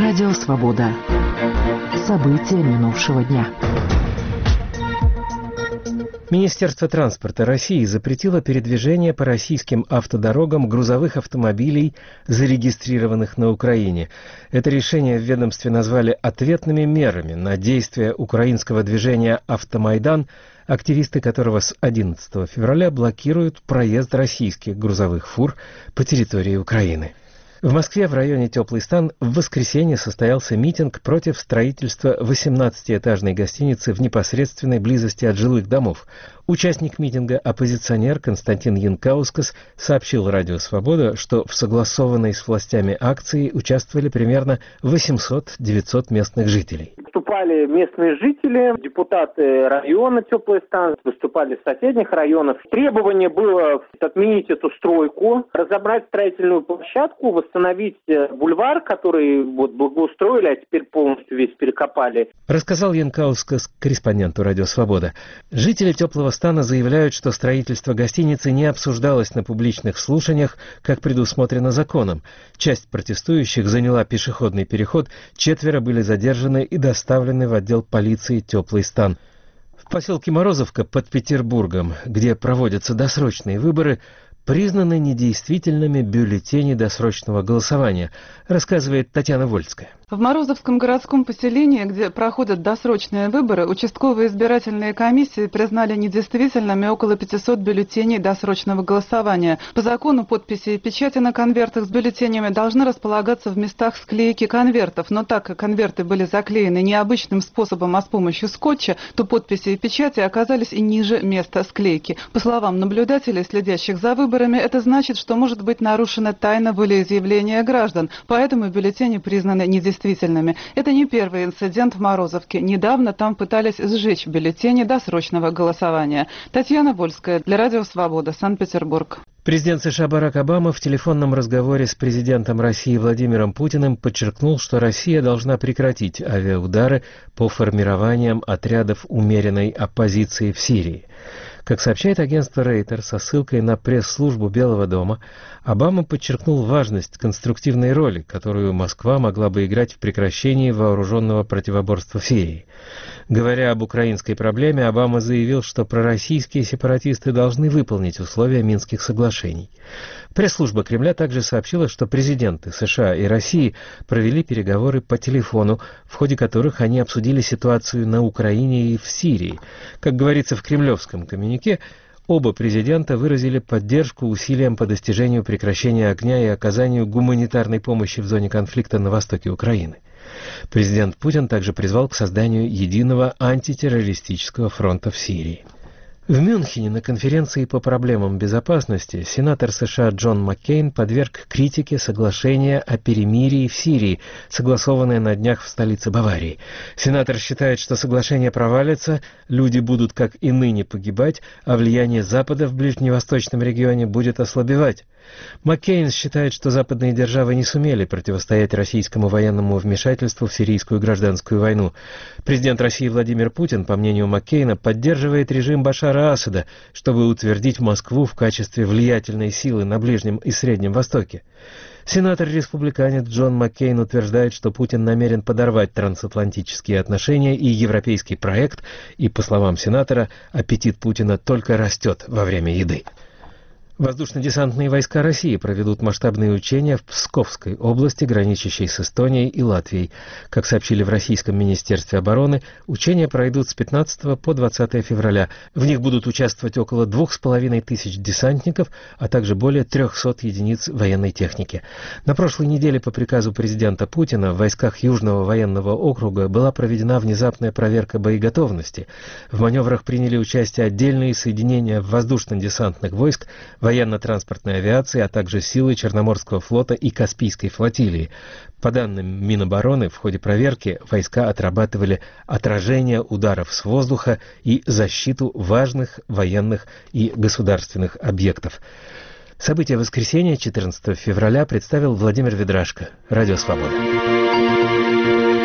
Радио «Свобода». События минувшего дня. Министерство транспорта России запретило передвижение по российским автодорогам грузовых автомобилей, зарегистрированных на Украине. Это решение в ведомстве назвали ответными мерами на действия украинского движения «Автомайдан», активисты которого с 11 февраля блокируют проезд российских грузовых фур по территории Украины. В Москве в районе Теплый Стан в воскресенье состоялся митинг против строительства 18-этажной гостиницы в непосредственной близости от жилых домов. Участник митинга, оппозиционер Константин Янкаускас, сообщил Радио «Свобода», что в согласованной с властями акции участвовали примерно 800-900 местных жителей. Выступали местные жители, депутаты района Теплый Стан, выступали из соседних районов. Требование было отменить эту стройку, разобрать строительную площадку, восстановить бульвар, который благоустроили, а теперь полностью весь перекопали. Рассказал Янкаускас корреспонденту Радио «Свобода». Жители Теплого Стана заявляют, что строительство гостиницы не обсуждалось на публичных слушаниях, как предусмотрено законом. Часть протестующих заняла пешеходный переход, 4 были задержаны и доставлены в отдел полиции «Теплый Стан». В поселке Морозовка под Петербургом, где проводятся досрочные выборы, признаны недействительными бюллетени досрочного голосования, рассказывает Татьяна Вольская. В Морозовском городском поселении, где проходят досрочные выборы, участковые избирательные комиссии признали недействительными около 500 бюллетеней досрочного голосования. По закону подписи и печати на конвертах с бюллетенями должны располагаться в местах склейки конвертов, но так как конверты были заклеены не обычным способом, а с помощью скотча, то подписи и печати оказались и ниже места склейки. По словам наблюдателей, следящих за выборами, это значит, что может быть нарушена тайна волеизъявления граждан, поэтому бюллетени признаны недействительными. Это не первый инцидент в Морозовке. Недавно там пытались сжечь бюллетени досрочного голосования. Татьяна Вольская для Радио «Свобода», Санкт-Петербург. Президент США Барак Обама в телефонном разговоре с президентом России Владимиром Путиным подчеркнул, что Россия должна прекратить авиаудары по формированиям отрядов умеренной оппозиции в Сирии. Как сообщает агентство Рейтер со ссылкой на пресс-службу Белого дома, Обама подчеркнул важность конструктивной роли, которую Москва могла бы играть в прекращении вооруженного противоборства в Сирии. Говоря об украинской проблеме, Обама заявил, что пророссийские сепаратисты должны выполнить условия Минских соглашений. Пресс-служба Кремля также сообщила, что президенты США и России провели переговоры по телефону, в ходе которых они обсудили ситуацию на Украине и в Сирии. Как говорится в кремлевском коммюнике, оба президента выразили поддержку усилиям по достижению прекращения огня и оказанию гуманитарной помощи в зоне конфликта на востоке Украины. Президент Путин также призвал к созданию единого антитеррористического фронта в Сирии. В Мюнхене на конференции по проблемам безопасности сенатор США Джон Маккейн подверг критике соглашение о перемирии в Сирии, согласованное на днях в столице Баварии. Сенатор считает, что соглашение провалится, люди будут как и ныне погибать, а влияние Запада в ближневосточном регионе будет ослабевать. Маккейн считает, что западные державы не сумели противостоять российскому военному вмешательству в сирийскую гражданскую войну. Президент России Владимир Путин, по мнению Маккейна, поддерживает режим Башара Асада, чтобы утвердить Москву в качестве влиятельной силы на Ближнем и Среднем Востоке. Сенатор-республиканец Джон Маккейн утверждает, что Путин намерен подорвать трансатлантические отношения и европейский проект, и, по словам сенатора, аппетит Путина только растет во время еды. Воздушно-десантные войска России проведут масштабные учения в Псковской области, граничащей с Эстонией и Латвией. Как сообщили в Российском министерстве обороны, учения пройдут с 15 по 20 февраля. В них будут участвовать около 2500 десантников, а также более 300 единиц военной техники. На прошлой неделе по приказу президента Путина в войсках Южного военного округа была проведена внезапная проверка боеготовности. В маневрах приняли участие отдельные соединения воздушно-десантных войск, военно-транспортной авиации, а также силы Черноморского флота и Каспийской флотилии. По данным Минобороны, в ходе проверки войска отрабатывали отражение ударов с воздуха и защиту важных военных и государственных объектов. События воскресенья, 14 февраля, представил Владимир Ведрашко. Радио «Свобода».